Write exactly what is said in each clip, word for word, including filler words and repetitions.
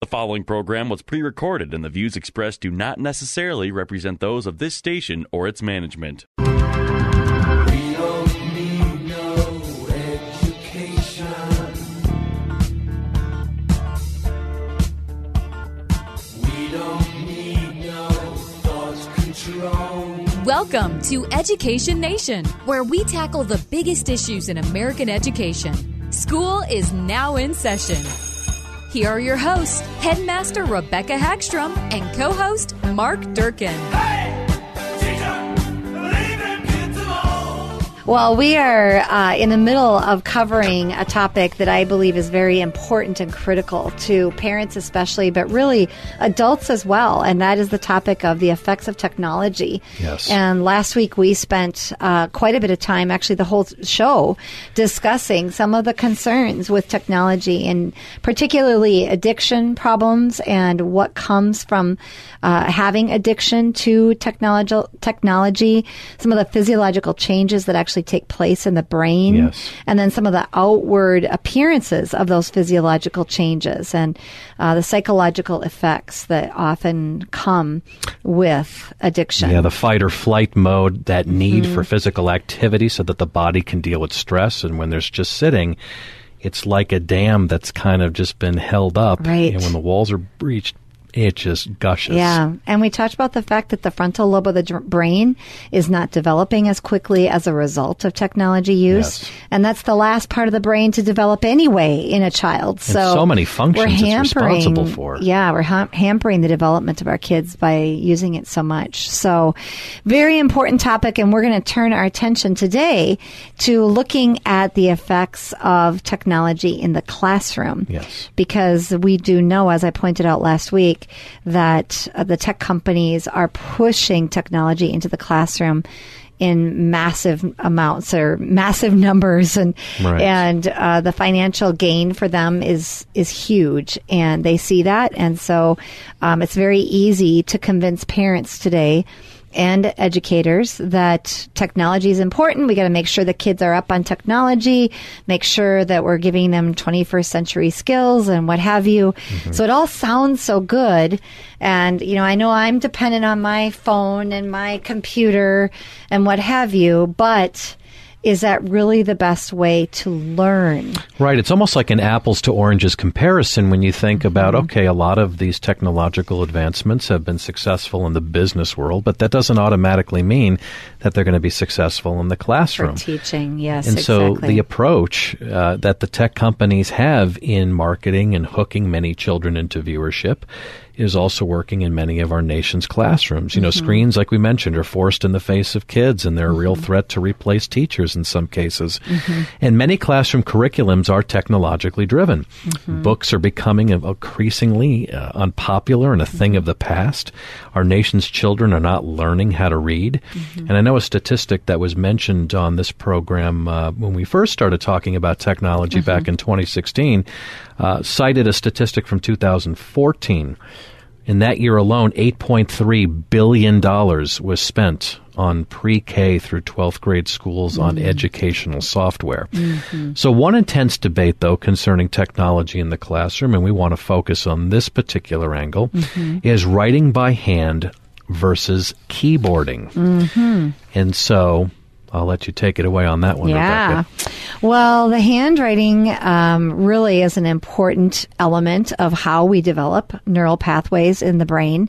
The following program was pre-recorded, and the views expressed do not necessarily represent those of this station or its management. We don't need no education. We don't need no thought control. Welcome to Education Nation, where we tackle the biggest issues in American education. School is now in session. Here are your hosts, Headmaster Rebecca Hackstrom and co-host Mark Durkin. Hey, teacher, leave them kids alone. Well, we are uh, in the middle of covering a topic that I believe is very important and critical to parents especially, but really adults as well, and that is the topic of the effects of technology. Yes. And last week we spent uh, quite a bit of time, actually the whole show, discussing some of the concerns with technology, and particularly addiction problems and what comes from uh, having addiction to technology, technology, some of the physiological changes that actually take place in the brain, Yes. and then some of the outward appearances of those physiological changes, and uh, the psychological effects that often come with addiction. Yeah, the fight or flight mode, that need Mm-hmm. for physical activity so that the body can deal with stress. And when there's just sitting, it's like a dam that's kind of just been held up. Right. And when the walls are breached, it just gushes. Yeah, and we talked about the fact that the frontal lobe of the dr- brain is not developing as quickly as a result of technology use, Yes. and that's the last part of the brain to develop anyway in a child. So, so many functions we're it's hampering, responsible for. Yeah, we're ha- hampering the development of our kids by using it so much. So, very important topic, and we're going to turn our attention today to looking at the effects of technology in the classroom. Yes. Because we do know, as I pointed out last week, that uh, the tech companies are pushing technology into the classroom in massive amounts or massive numbers, and Right. and uh, the financial gain for them is is huge, and they see that, and so um, it's very easy to convince parents today and educators that technology is important. We got to make sure the kids are up on technology, make sure that we're giving them twenty-first century skills and what have you. Mm-hmm. So it all sounds so good. And, you know, I know I'm dependent on my phone and my computer and what have you, but is that really the best way to learn? Right. It's almost like an apples to oranges comparison when you think Mm-hmm. about, okay, a lot of these technological advancements have been successful in the business world, but that doesn't automatically mean that they're going to be successful in the classroom. For teaching, yes, And so exactly. the approach uh, that the tech companies have in marketing and hooking many children into viewership is also working in many of our nation's classrooms. You know, Mm-hmm. screens, like we mentioned, are forced in the face of kids, and they're a real threat to replace teachers in some cases. Mm-hmm. And many classroom curriculums are technologically driven. Mm-hmm. Books are becoming increasingly uh, unpopular and a thing of the past. Our nation's children are not learning how to read. Mm-hmm. And I know a statistic that was mentioned on this program uh, when we first started talking about technology Mm-hmm. back in twenty sixteen, uh, cited a statistic from two thousand fourteen. In that year alone, eight point three billion dollars was spent on pre-K through twelfth grade schools on educational software. So one intense debate, though, concerning technology in the classroom, and we want to focus on this particular angle, is writing by hand versus keyboarding. And so I'll let you take it away on that one, Yeah. Rebecca. Well, the handwriting um, really is an important element of how we develop neural pathways in the brain.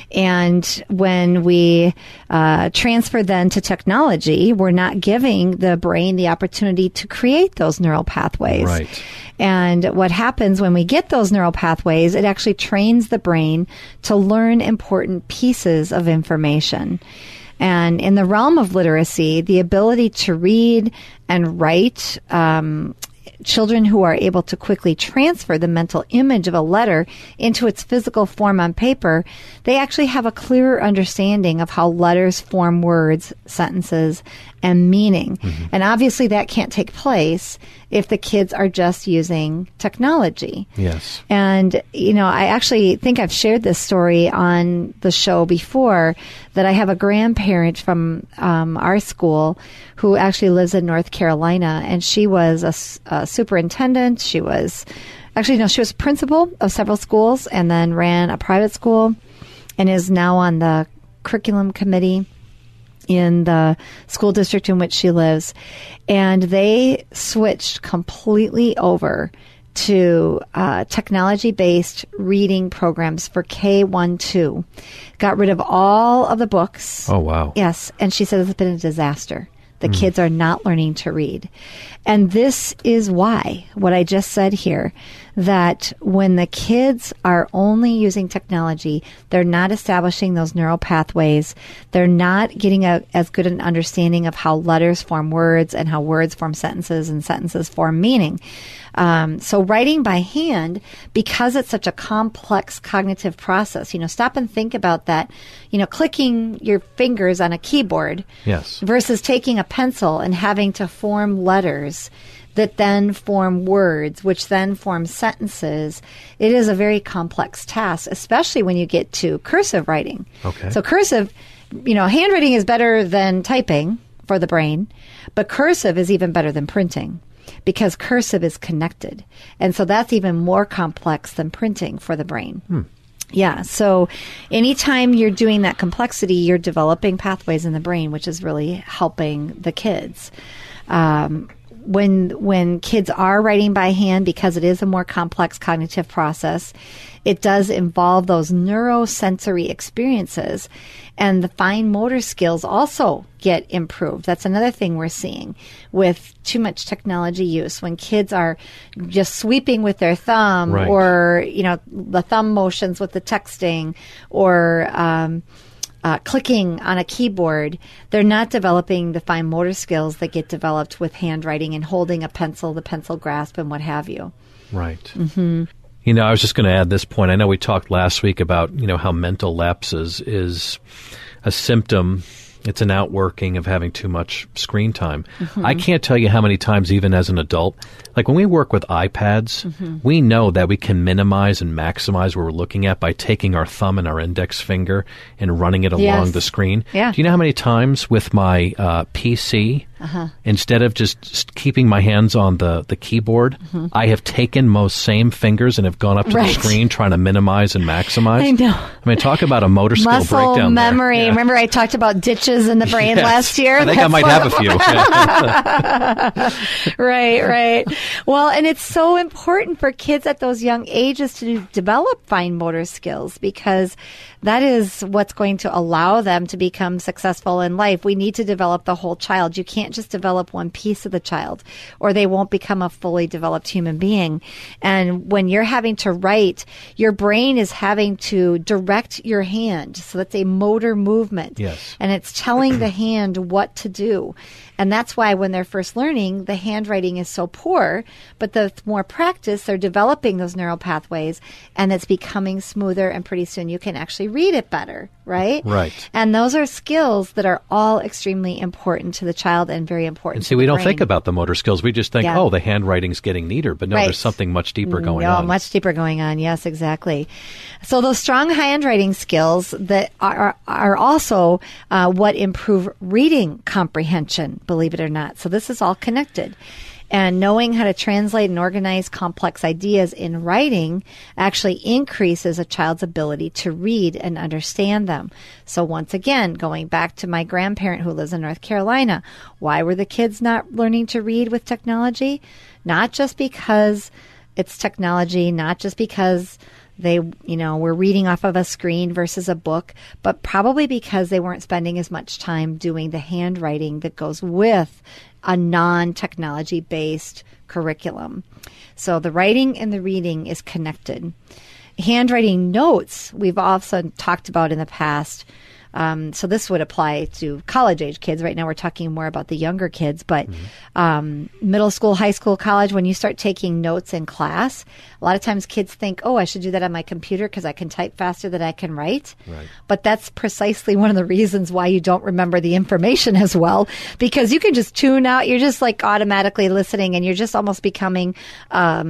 And when we uh, transfer then to technology, we're not giving the brain the opportunity to create those neural pathways. Right. And what happens when we get those neural pathways, it actually trains the brain to learn important pieces of information. And in the realm of literacy, the ability to read and write, um, children who are able to quickly transfer the mental image of a letter into its physical form on paper, they actually have a clearer understanding of how letters form words, sentences, and meaning. Mm-hmm. And obviously that can't take place if the kids are just using technology. Yes. And, you know, I actually think I've shared this story on the show before, that I have a grandparent from um, our school who actually lives in North Carolina, and she was a, a superintendent. She was actually, no, she was principal of several schools and then ran a private school and is now on the curriculum committee in the school district in which she lives. And they switched completely over to uh, technology-based reading programs for K one two. Got rid of all of the books. Oh, wow. Yes. And she said it's been a disaster. The mm. kids are not learning to read. And this is why, what I just said here, that when the kids are only using technology, they're not establishing those neural pathways. They're not getting a, as good an understanding of how letters form words and how words form sentences and sentences form meaning. Um, so writing by hand, because it's such a complex cognitive process, you know, stop and think about that, you know, clicking your fingers on a keyboard yes. versus taking a pencil and having to form letters that then form words, which then form sentences. It is a very complex task, especially when you get to cursive writing. Okay. So cursive, you know, handwriting is better than typing for the brain, but cursive is even better than printing, because cursive is connected. And so that's even more complex than printing for the brain. Hmm. Yeah. So anytime you're doing that complexity, you're developing pathways in the brain, which is really helping the kids. Um, when when kids are writing by hand, because it is a more complex cognitive process, it does involve those neurosensory experiences, and the fine motor skills also get improved. That's another thing we're seeing with too much technology use. When kids are just sweeping with their thumb, right. or, you know, the thumb motions with the texting, or um, uh, clicking on a keyboard, they're not developing the fine motor skills that get developed with handwriting and holding a pencil, the pencil grasp, and what have you. Right. Mm-hmm. You know, I was just going to add this point. I know we talked last week about, you know, how mental lapses is a symptom. It's an outworking of having too much screen time. Mm-hmm. I can't tell you how many times, even as an adult, like when we work with iPads, mm-hmm. we know that we can minimize and maximize what we're looking at by taking our thumb and our index finger and running it along yes. the screen. Yeah. Do you know how many times with my uh, P C, uh-huh. instead of just, just keeping my hands on the, the keyboard, mm-hmm. I have taken most same fingers and have gone up to right. the screen trying to minimize and maximize? I know. I mean, talk about a motor skill Muscle breakdown memory. there. Yeah. Remember I talked about ditches in the brain yes. last year? I think That's I might have a few. Right, right. Well, and it's so important for kids at those young ages to develop fine motor skills, because that is what's going to allow them to become successful in life. We need to develop the whole child. You can't just develop one piece of the child, or they won't become a fully developed human being. And when you're having to write, your brain is having to direct your hand. So that's a motor movement. Yes. And it's telling the hand what to do. And that's why when they're first learning, the handwriting is so poor. But the more practice, they're developing those neural pathways, and it's becoming smoother, and pretty soon you can actually read it better, right? Right. And those are skills that are all extremely important to the child and very important And to see, the we don't brain. think about the motor skills. We just think, Yeah. oh, the handwriting's getting neater. But no, Right. there's something much deeper going no, on. much deeper going on. Yes, exactly. So those strong handwriting skills that are are also uh, what improve reading comprehension, believe it or not. So this is all connected. And knowing how to translate and organize complex ideas in writing actually increases a child's ability to read and understand them. So once again, going back to my grandparent who lives in North Carolina, why were the kids not learning to read with technology? Not just because it's technology, not just because they, you know, were reading off of a screen versus a book, but probably because they weren't spending as much time doing the handwriting that goes with a non-technology based curriculum. So the writing and the reading is connected. Handwriting notes, we've also talked about in the past. Um, so this would apply to college age kids. Right now we're talking more about the younger kids, but mm-hmm. um, middle school, high school, college, when you start taking notes in class, a lot of times kids think, oh, I should do that on my computer because I can type faster than I can write. Right. But that's precisely one of the reasons why you don't remember the information as well, because you can just tune out. You're just like automatically listening, and you're just almost becoming um,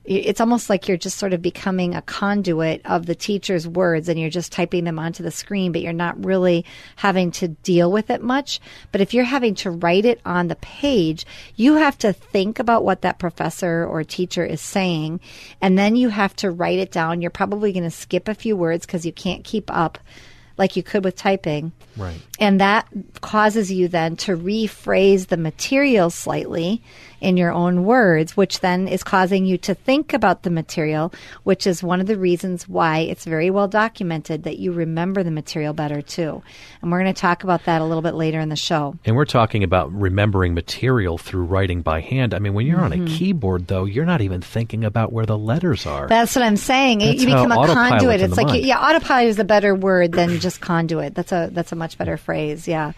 it's almost like you're just sort of becoming a conduit of the teacher's words and you're just typing them onto the screen, but you're not really having to deal with it much. But if you're having to write it on the page, you have to think about what that professor or teacher is saying, and then you have to write it down. You're probably going to skip a few words because you can't keep up like you could with typing. Right. And that causes you then to rephrase the material slightly in your own words, which then is causing you to think about the material, which is one of the reasons why it's very well documented that you remember the material better too. And we're going to talk about that a little bit later in the show. And we're talking about remembering material through writing by hand. I mean, when you're Mm-hmm. on a keyboard, though, you're not even thinking about where the letters are. That's what I'm saying. That's you become how a autopilot's conduit. in It's the like, mind. yeah, autopilot is a better word than just conduit. That's a that's a much better phrase. Yeah.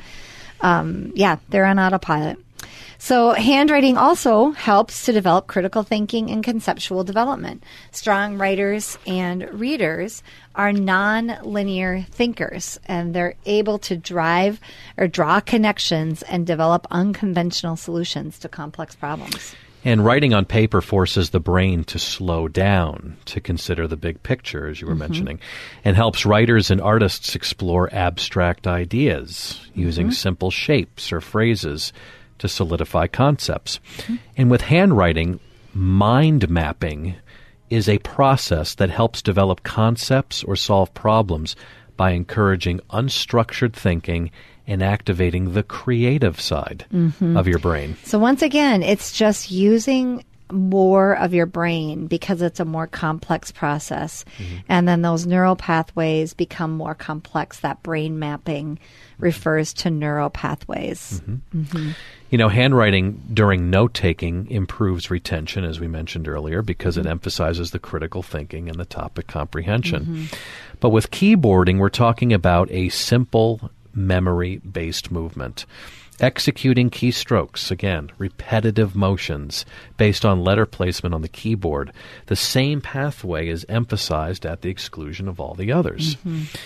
Um, yeah, they're on autopilot. So handwriting also helps to develop critical thinking and conceptual development. Strong writers and readers are non-linear thinkers, and they're able to drive or draw connections and develop unconventional solutions to complex problems. And writing on paper forces the brain to slow down, to consider the big picture, as you were Mm-hmm. mentioning, and helps writers and artists explore abstract ideas using Mm-hmm. simple shapes or phrases to solidify concepts. Mm-hmm. And with handwriting, mind mapping is a process that helps develop concepts or solve problems by encouraging unstructured thinking and activating the creative side Mm-hmm. of your brain. So once again, it's just using more of your brain because it's a more complex process. Mm-hmm. And then those neural pathways become more complex. That brain mapping refers to neural pathways. Mm-hmm. You know, handwriting during note-taking improves retention, as we mentioned earlier, because it emphasizes the critical thinking and the topic comprehension. But with keyboarding, we're talking about a simple memory-based movement. Executing keystrokes, again, repetitive motions based on letter placement on the keyboard. The same pathway is emphasized at the exclusion of all the others.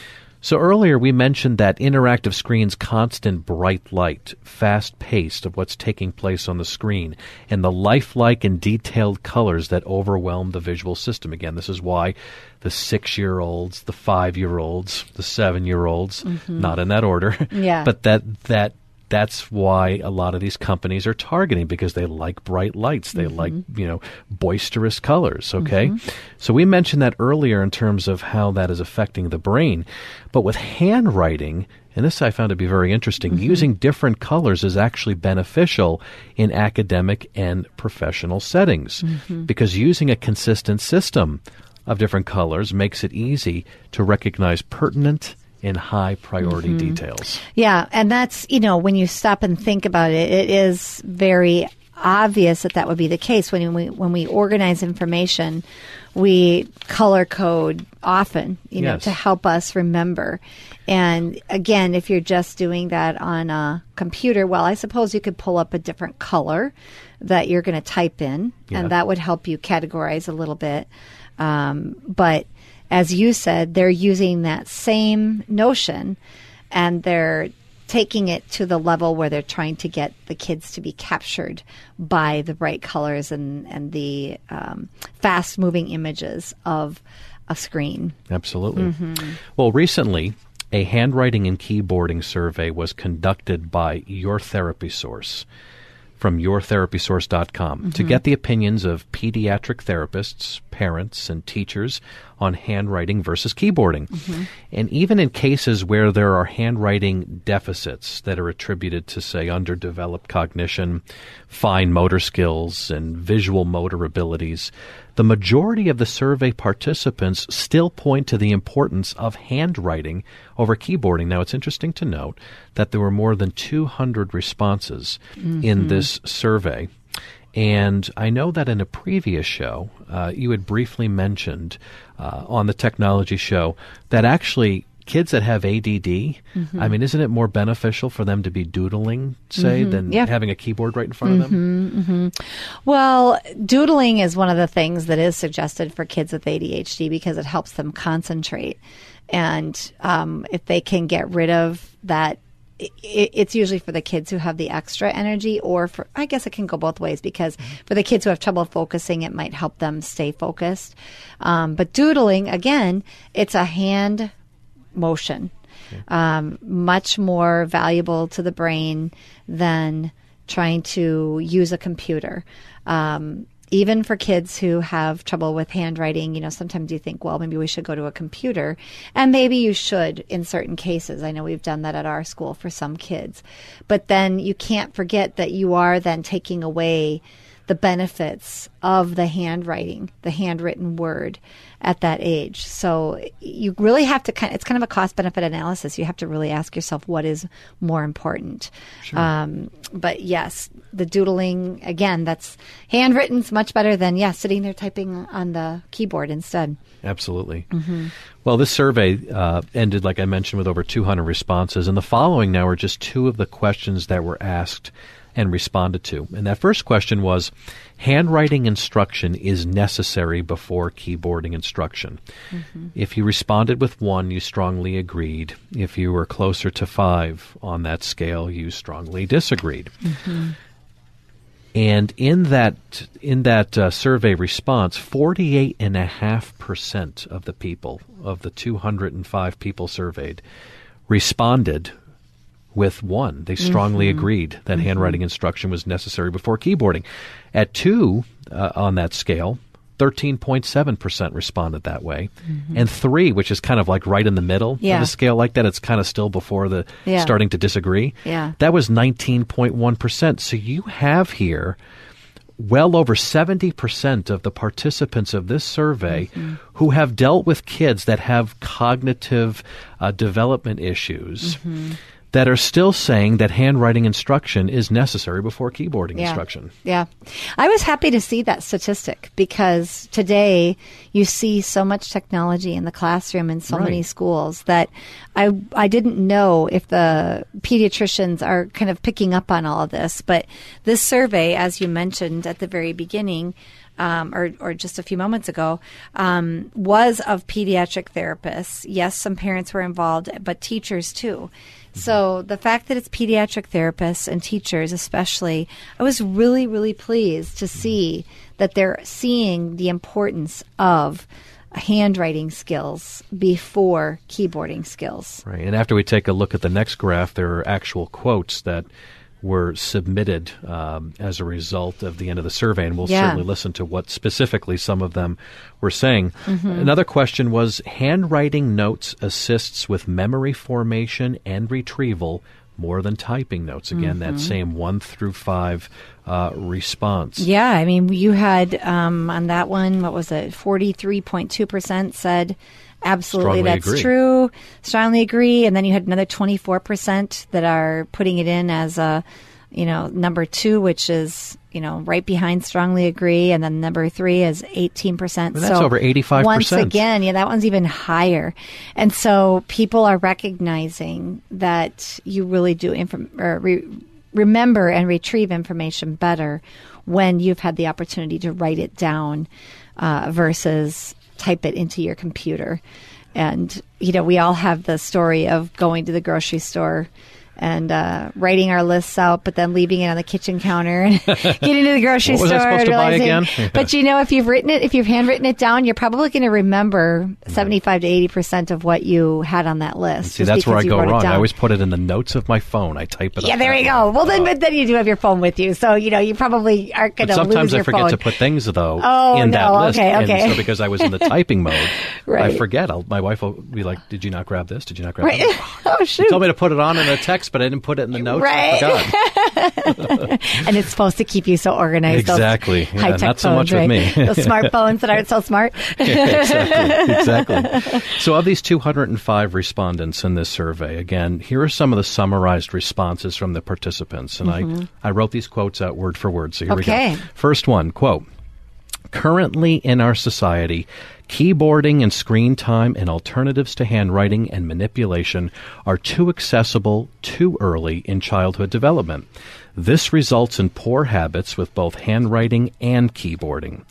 So earlier we mentioned that interactive screen's constant bright light, fast pace of what's taking place on the screen, and the lifelike and detailed colors that overwhelm the visual system. Again, this is why the six-year-olds, the five-year-olds, the seven-year-olds, not in that order, Yeah. but that that that's why a lot of these companies are targeting, because they like bright lights. They like, you know, boisterous colors, okay? So we mentioned that earlier in terms of how that is affecting the brain. But with handwriting, and this I found to be very interesting, using different colors is actually beneficial in academic and professional settings, because using a consistent system of different colors makes it easy to recognize pertinent in high priority details. Yeah, and that's, you know, when you stop and think about it, it is very obvious that that would be the case. When we when we organize information, we color code often, you know, Yes. to help us remember. And again, if you're just doing that on a computer, well, I suppose you could pull up a different color that you're going to type in, Yeah. and that would help you categorize a little bit. Um, but as you said, they're using that same notion and they're taking it to the level where they're trying to get the kids to be captured by the bright colors and, and the um, fast moving images of a screen. Absolutely. Well, recently, a handwriting and keyboarding survey was conducted by Your Therapy Source from your therapy source dot com to get the opinions of pediatric therapists, parents, and teachers on handwriting versus keyboarding. And even in cases where there are handwriting deficits that are attributed to, say, underdeveloped cognition, fine motor skills, and visual motor abilities, the majority of the survey participants still point to the importance of handwriting over keyboarding. Now, it's interesting to note that there were more than two hundred responses in this survey. And I know that in a previous show, uh, you had briefly mentioned uh, on the technology show that actually kids that have A D D, I mean, isn't it more beneficial for them to be doodling, say, than Yeah. having a keyboard right in front of them? Well, doodling is one of the things that is suggested for kids with A D H D because it helps them concentrate. And um, if they can get rid of that it, it's usually for the kids who have the extra energy, or for, I guess it can go both ways, because for the kids who have trouble focusing, it might help them stay focused. Um, but doodling, again, it's a hand motion, um, much more valuable to the brain than trying to use a computer. Um, even for kids who have trouble with handwriting, you know, sometimes you think, well, maybe we should go to a computer. And maybe you should in certain cases. I know we've done that at our school for some kids. But then you can't forget that you are then taking away the benefits of the handwriting, the handwritten word at that age. So you really have to kind of, it's kind of a cost benefit analysis. You have to really ask yourself what is more important. Sure. Um, but yes, the doodling, again, that's handwritten's much better than, yeah, sitting there typing on the keyboard instead. Absolutely. Well, this survey uh, ended, like I mentioned, with over two hundred responses. And the following now are just two of the questions that were asked and responded to. And that first question was, handwriting instruction is necessary before keyboarding instruction. Mm-hmm. If you responded with one, you strongly agreed. If you were closer to five on that scale, you strongly disagreed. Mm-hmm. And in that in that uh, survey response, forty-eight point five percent of the people, of the two hundred five people surveyed, responded with one. They strongly mm-hmm. agreed that mm-hmm. handwriting instruction was necessary before keyboarding. At two uh, on that scale, thirteen point seven percent responded that way. Mm-hmm. And three, which is kind of like right in the middle yeah. of the scale like that, it's kind of still before the yeah. starting to disagree. Yeah. That was nineteen point one percent. So you have here well over seventy percent of the participants of this survey mm-hmm. who have dealt with kids that have cognitive uh, development issues mm-hmm. that are still saying that handwriting instruction is necessary before keyboarding yeah. instruction. Yeah. I was happy to see that statistic, because today you see so much technology in the classroom in so right. many schools that I I didn't know if the pediatricians are kind of picking up on all of this. But this survey, as you mentioned at the very beginning, Um, or, or just a few moments ago, um, was of pediatric therapists. Yes, some parents were involved, but teachers too. So the fact that it's pediatric therapists and teachers especially, I was really, really pleased to see that they're seeing the importance of handwriting skills before keyboarding skills. Right. And after we take a look at the next graph, there are actual quotes that were submitted um, as a result of the end of the survey, and we'll yeah. certainly listen to what specifically some of them were saying. Mm-hmm. Another question was, handwriting notes assists with memory formation and retrieval more than typing notes. Again, mm-hmm. that same one through five uh, response. Yeah, I mean, you had um, on that one, what was it, forty-three point two percent said absolutely, Strongly that's agree. true. Strongly agree. And then you had another twenty-four percent that are putting it in as a, you know, number two, which is, you know, right behind strongly agree. And then number three is eighteen percent. And that's so over eighty-five percent. Once again, yeah, that one's even higher. And so people are recognizing that you really do inform- or re- remember and retrieve information better when you've had the opportunity to write it down uh, versus type it into your computer. And, you know, we all have the story of going to the grocery store and uh, writing our lists out, but then leaving it on the kitchen counter and getting to the grocery what was store. I supposed and to buy realizing, again? But, you know, if you've written it, if you've handwritten it down, you're probably going to remember seventy-five to eighty percent of what you had on that list. See, that's where I go wrong. I always put it in the notes of my phone. I type it up. Yeah, there you go. Well, then, but then you do have your phone with you. So, you know, you probably aren't going to lose your phone. Sometimes I forget to put things, though, oh, in no, that list. Okay, okay. And so because I was in the typing mode, right. I forget. I'll, my wife will be like, did you not grab this? Did you not grab right. that? Oh, shoot. You told me to put it on in a text, but I didn't put it in the notes. Right. I forgot. And it's supposed to keep you so organized. Exactly. Those Yeah, high-tech not so phones, much right? with me. Those smartphones that aren't so smart. Yeah, exactly. Exactly. So of these two hundred five respondents in this survey, again, here are some of the summarized responses from the participants. And mm-hmm. I, I wrote these quotes out word for word. So here okay. we go. First one, quote, currently in our society, keyboarding and screen time and alternatives to handwriting and manipulation are too accessible too early in childhood development. This results in poor habits with both handwriting and keyboarding.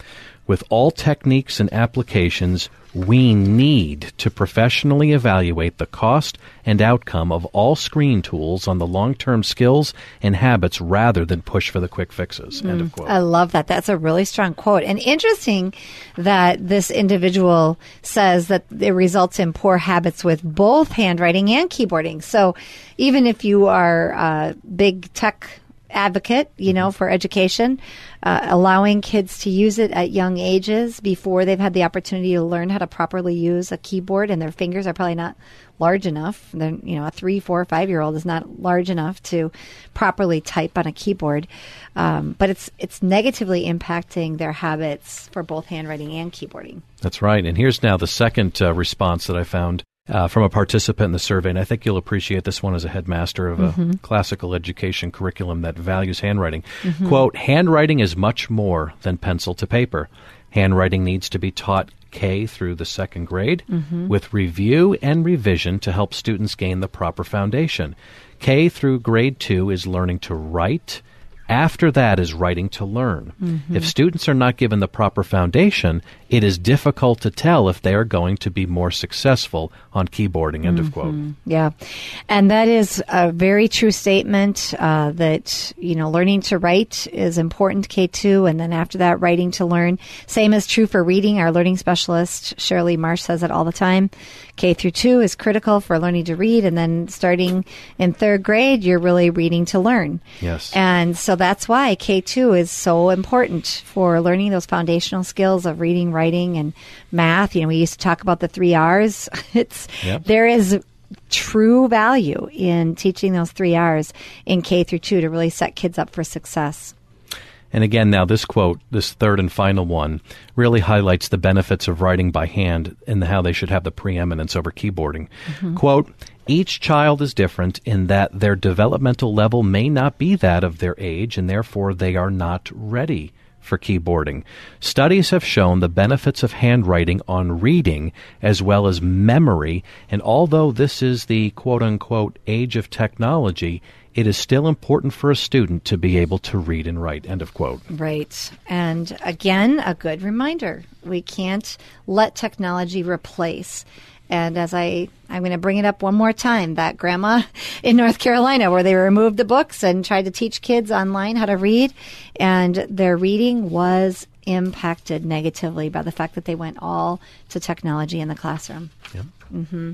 With all techniques and applications, we need to professionally evaluate the cost and outcome of all screen tools on the long-term skills and habits rather than push for the quick fixes. End of quote. I love that. That's a really strong quote. And interesting that this individual says that it results in poor habits with both handwriting and keyboarding. So even if you are a big tech advocate, you know, for education, uh, allowing kids to use it at young ages before they've had the opportunity to learn how to properly use a keyboard, and their fingers are probably not large enough. They're, you know, a three, four, five-year-old is not large enough to properly type on a keyboard. Um, but it's it's negatively impacting their habits for both handwriting and keyboarding. That's right. And here's now the second uh, response that I found Uh, from a participant in the survey, and I think you'll appreciate this one as a headmaster of a mm-hmm. classical education curriculum that values handwriting. Mm-hmm. Quote, handwriting is much more than pencil to paper. Handwriting needs to be taught K through the second grade mm-hmm. with review and revision to help students gain the proper foundation. K through grade two is learning to write. After that is writing to learn. Mm-hmm. If students are not given the proper foundation, it is difficult to tell if they are going to be more successful on keyboarding, end mm-hmm. of quote. Yeah. And that is a very true statement uh, that, you know, learning to write is important, K two, and then after that, writing to learn. Same is true for reading. Our learning specialist, Shirley Marsh, says it all the time. K through two is critical for learning to read, and then starting in third grade, you're really reading to learn. Yes. And so that's why K two is so important for learning those foundational skills of reading, writing, and math. You know, we used to talk about the three R's. It's yep. There is true value in teaching those three R's in K through two to really set kids up for success. And again, now this quote, this third and final one, really highlights the benefits of writing by hand and how they should have the preeminence over keyboarding. Mm-hmm. Quote, each child is different in that their developmental level may not be that of their age, and therefore they are not ready for keyboarding. Studies have shown the benefits of handwriting on reading as well as memory, and although this is the quote-unquote age of technology, it is still important for a student to be able to read and write, end of quote. Right. And again, a good reminder. We can't let technology replace. And as I, I'm going to bring it up one more time, that grandma in North Carolina where they removed the books and tried to teach kids online how to read, and their reading was impacted negatively by the fact that they went all to technology in the classroom. Yep. Mm-hmm.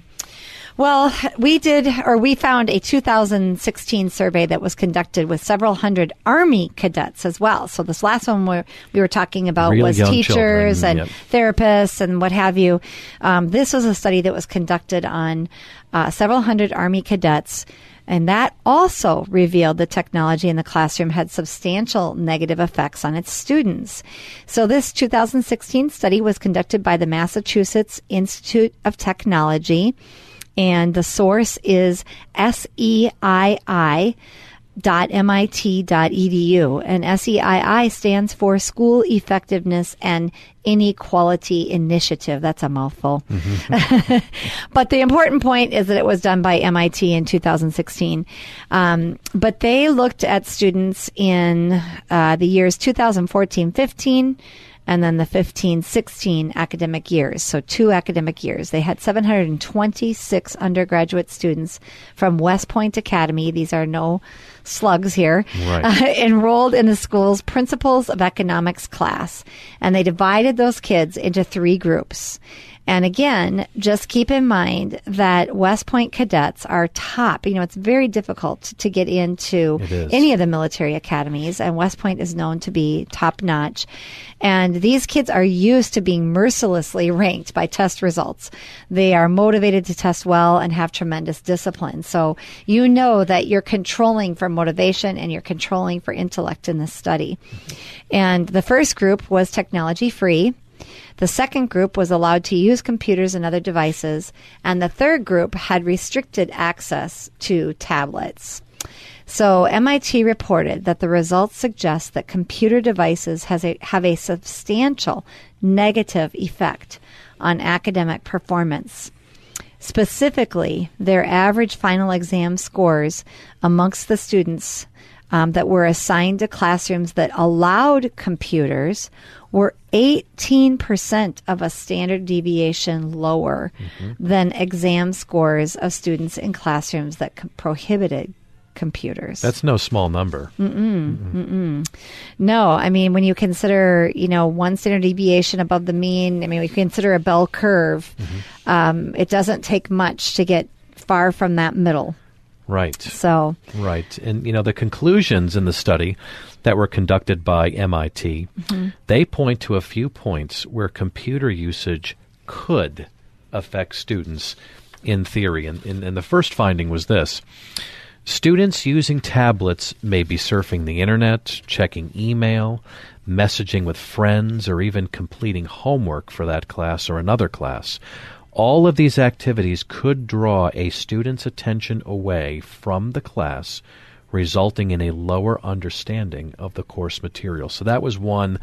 Well, we did, or we found a two thousand sixteen survey that was conducted with several hundred Army cadets as well. So this last one we we were talking about Real was young teachers children, and yep. therapists and what have you. Um, this was a study that was conducted on uh, several hundred Army cadets. And that also revealed the technology in the classroom had substantial negative effects on its students. So this two thousand sixteen study was conducted by the Massachusetts Institute of Technology, and the source is S E I I dot M I T dot E D U. And S E I I stands for School Effectiveness and Inequality Initiative. That's a mouthful. Mm-hmm. But the important point is that it was done by M I T in two thousand sixteen. Um, but they looked at students in uh, the years two thousand fourteen fifteen and then the fifteen sixteen academic years. So two academic years. They had seven hundred twenty-six undergraduate students from West Point Academy. These are no slugs here. Right. Uh, enrolled in the school's Principles of Economics class. And they divided those kids into three groups. And again, just keep in mind that West Point cadets are top. You know, it's very difficult to get into any of the military academies, and West Point is known to be top notch. And these kids are used to being mercilessly ranked by test results. They are motivated to test well and have tremendous discipline. So you know that you're controlling for motivation and you're controlling for intellect in this study. And the first group was technology free. The second group was allowed to use computers and other devices, and the third group had restricted access to tablets. So M I T reported that the results suggest that computer devices has a, have a substantial negative effect on academic performance. Specifically, their average final exam scores amongst the students um, that were assigned to classrooms that allowed computers were eighteen percent of a standard deviation lower mm-hmm. than exam scores of students in classrooms that co- prohibited computers. That's no small number. Mm-mm, mm-mm. Mm-mm. No, I mean, when you consider, you know, one standard deviation above the mean, I mean, we consider a bell curve, mm-hmm. um, it doesn't take much to get far from that middle. Right. So. Right. And, you know, the conclusions in the study that were conducted by M I T, mm-hmm. they point to a few points where computer usage could affect students in theory. And, and, and the first finding was this. Students using tablets may be surfing the internet, checking email, messaging with friends, or even completing homework for that class or another class. All of these activities could draw a student's attention away from the class, resulting in a lower understanding of the course material. So that was one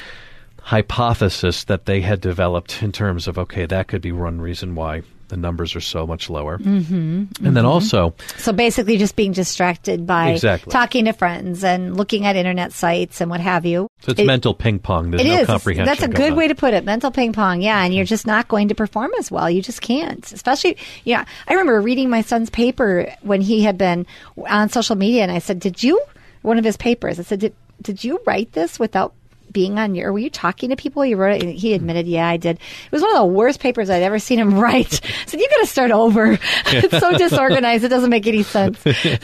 hypothesis that they had developed in terms of, okay, that could be one reason why the numbers are so much lower. Mm-hmm, and mm-hmm. then also... So basically just being distracted by exactly. talking to friends and looking at internet sites and what have you. So it's it, mental ping pong. There's it no is. comprehension. That's a good on. way to put it. Mental ping pong, yeah. And you're just not going to perform as well. You just can't. Especially, yeah. I remember reading my son's paper when he had been on social media, and I said, did you, one of his papers, I said, did, did you write this without being on your, were you talking to people? You wrote it? And he admitted, yeah, I did. It was one of the worst papers I'd ever seen him write. I said, you got to start over. It's so disorganized. It doesn't make any sense.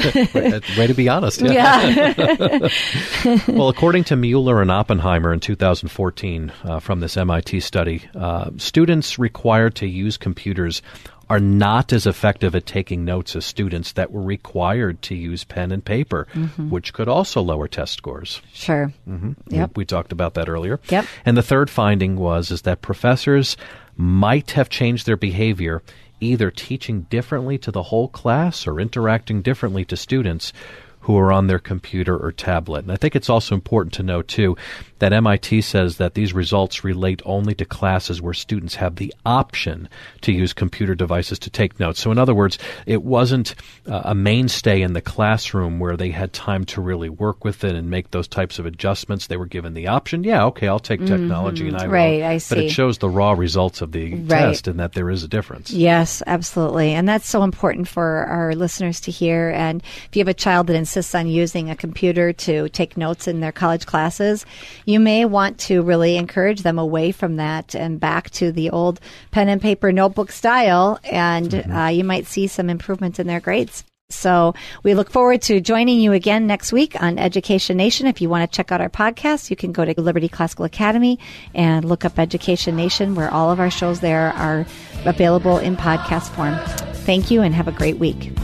Way to be honest. Yeah. yeah. Well, according to Mueller and Oppenheimer in two thousand fourteen, uh, from this M I T study, uh, students required to use computers are not as effective at taking notes as students that were required to use pen and paper, mm-hmm. which could also lower test scores. Sure. Mm-hmm. Yep. We, we talked about that earlier. Yep. And the third finding was is that professors might have changed their behavior, either teaching differently to the whole class or interacting differently to students who are on their computer or tablet. And I think it's also important to know, too, that M I T says that these results relate only to classes where students have the option to use computer devices to take notes. So in other words, it wasn't uh, a mainstay in the classroom where they had time to really work with it and make those types of adjustments. They were given the option, yeah, okay, I'll take technology mm-hmm. and I right, will. I see. But it shows the raw results of the right. test and that there is a difference. Yes, absolutely. And that's so important for our listeners to hear. And if you have a child that insists on using a computer to take notes in their college classes, you may want to really encourage them away from that and back to the old pen and paper notebook style, and mm-hmm. uh, you might see some improvement in their grades. So we look forward to joining you again next week on Education Nation. If you want to check out our podcast, you can go to Liberty Classical Academy and look up Education Nation, where all of our shows there are available in podcast form. Thank you and have a great week.